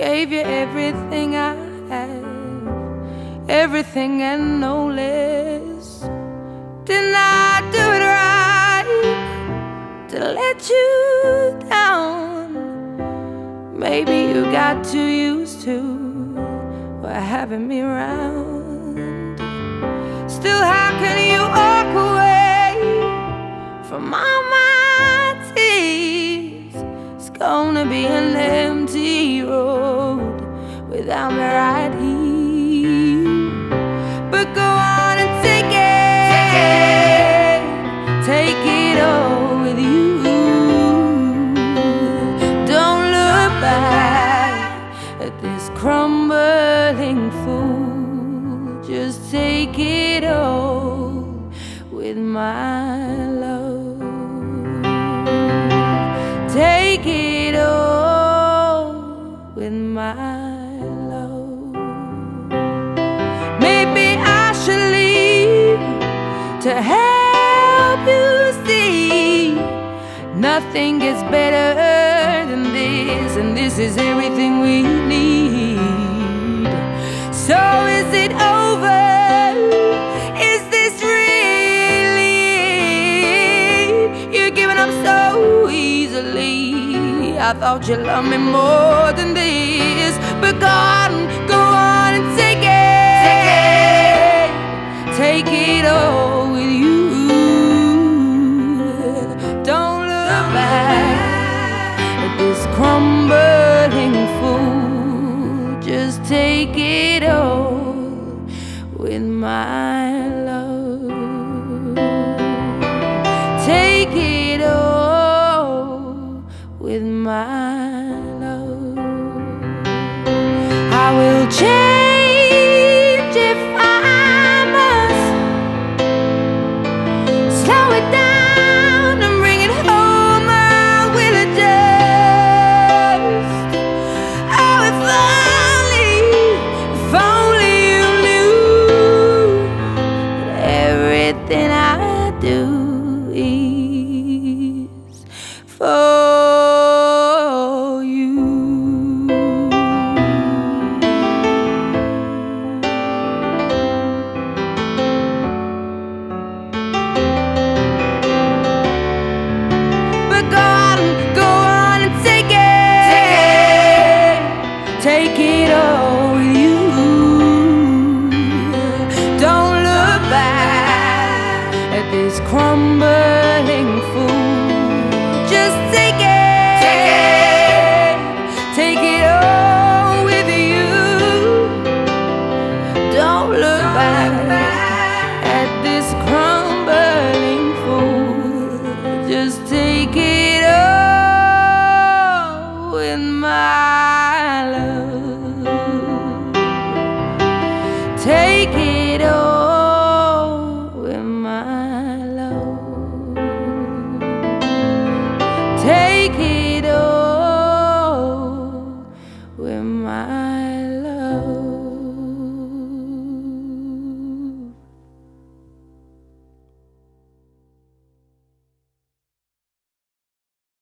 Gave you everything I have, everything and no less. Didn't I do it right to let you down? Maybe you got too used to having me around. Still, how can you walk away from all my tears? It's gonna be an empty road without me right here. But go on and take it all with you. Don't look back at this crumbling fool. Just take it all with my love. Take it all with my love. Maybe I should leave to help you see nothing gets better than this, and this is everything we need. So is it over? Is this really it? You're giving up so easily. I thought you loved me more than this. But go on and take it all with you. Don't look back at this crumbling fool. Just take it all with my love. Take it all with my love. I will change if I must. Slow it down and bring it home. I will adjust. Oh, if only you knew that everything I do is for you. But go on and take it all with you. Don't look back at this crumbling fool. Just take it all with you. Don't look back.